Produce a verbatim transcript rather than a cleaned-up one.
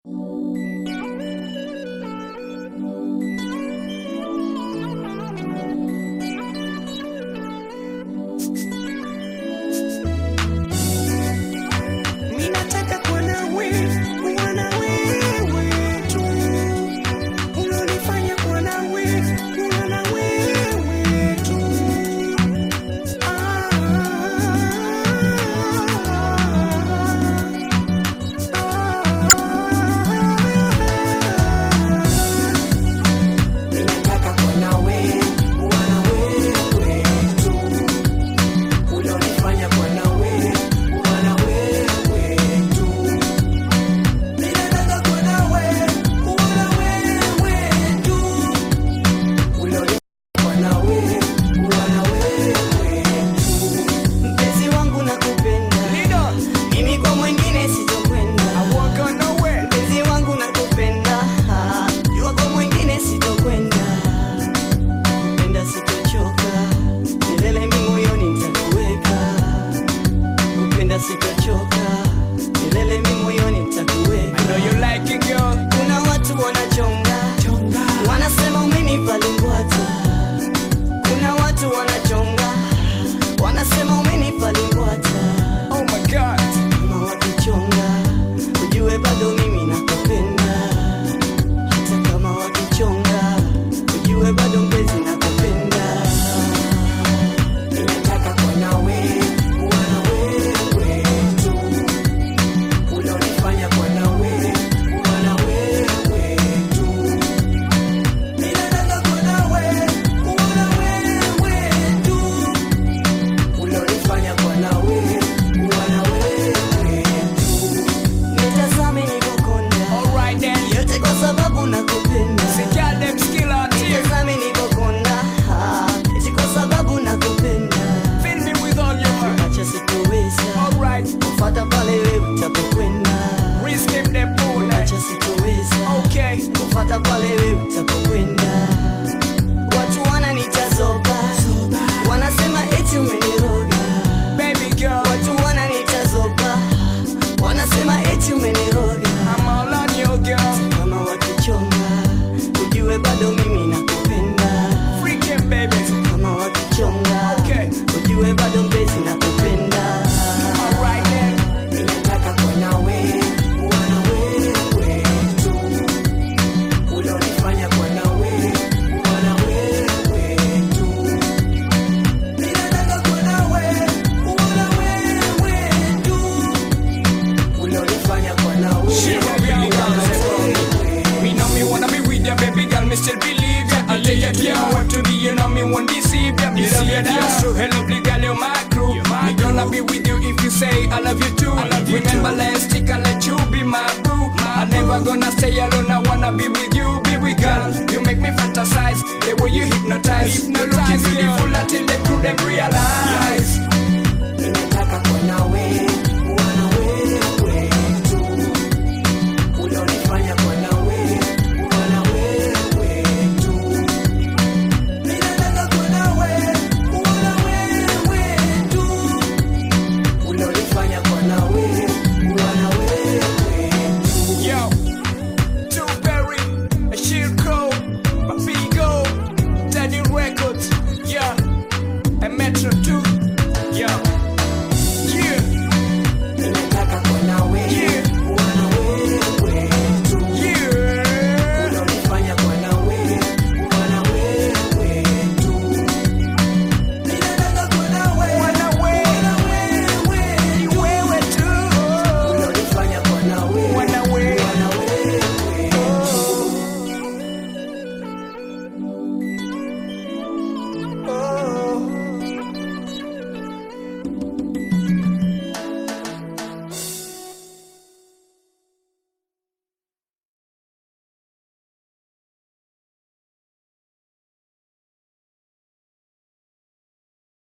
Still believe ya. I take care of what to be, you know me won't deceive ya. Me love ya, that's true. Hello, please, girl, you're my crew. Me gonna be with you if you say I love you too. I love you Remember too. Last stick, I let